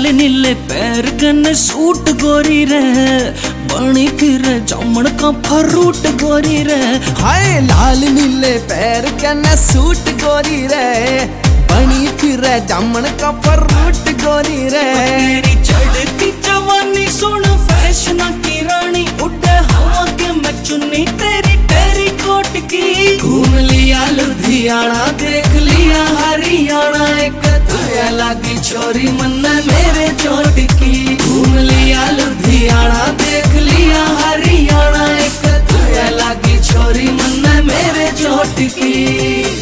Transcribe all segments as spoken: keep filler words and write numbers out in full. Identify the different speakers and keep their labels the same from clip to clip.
Speaker 1: नीले पैर कने सूट गोरी रे, बनी फिर जामन का फ्रूट गोरी रे।
Speaker 2: हाय लाल नीले पैर कने सूट गोरी रे, बनी फिर जामन का फ्रूट गोरी रे।
Speaker 1: तेरी चढ़ती जवानी सुन फैशन की रानी, उड़े हवा के मैं चुन्नी तेरी टेरी कोट की।
Speaker 2: घूम लिया लुधियाना देख लिया हरियाणा, एक तुझे लगी छोरी मन मेरे चोट की। घूम लिया लुधियाना देख लिया हरियाणा, एक तुझे लगी छोरी मन मेरे चोट की।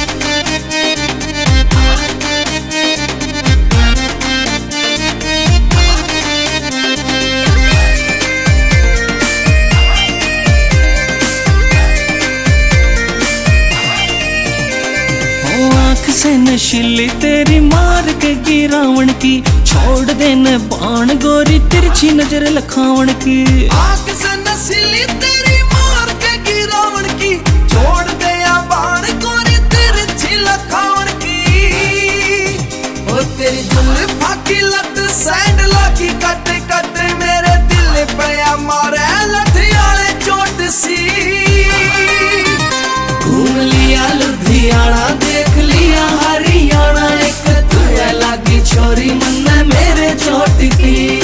Speaker 1: से नशीली तेरी मार के गिरावण की, छोड़ देने बाण गोरी तिरछी नजर लखावण की।
Speaker 2: आंख से नशीली तेरी मार के गिरावण की, छोड़ दे बाण गोरी तिरछी लखावण की। ओ तेरी जुल्फा की लत सैंडला की कट कट मेरे दिल पे मारे लठियाले चोट सी। घूम लिया लुधियाना देख लिया हरियाणा, एक तुझे लगी छोरी मन मेरे चोट की।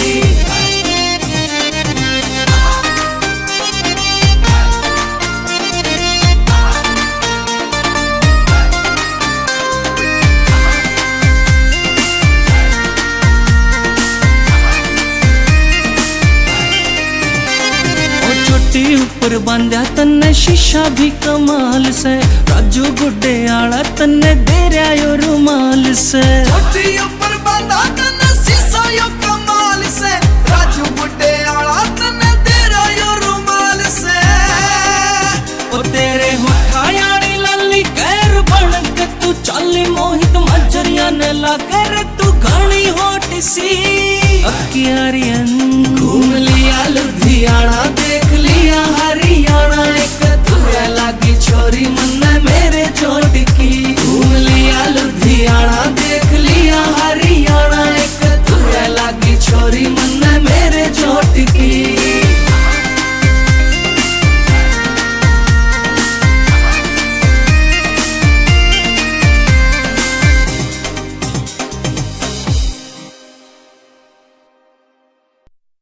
Speaker 1: ऊपर बांधा तन्ने शीशा भी कमाल से, राजू गुड्डे आला तन्ने दे रहा यो रुमाल से।
Speaker 2: छोटी ऊपर बांधा तन्ने शीशा यो कमाल से, राजू गुड्डे आला तन्ने दे रहा यो रुमाल से।
Speaker 1: ओ तेरे होठा यानी लाली कैर बन के तू चाली मोहित मजरिया ने ला कर तू घनी होट सी। अक्यारियन
Speaker 2: घूम लिया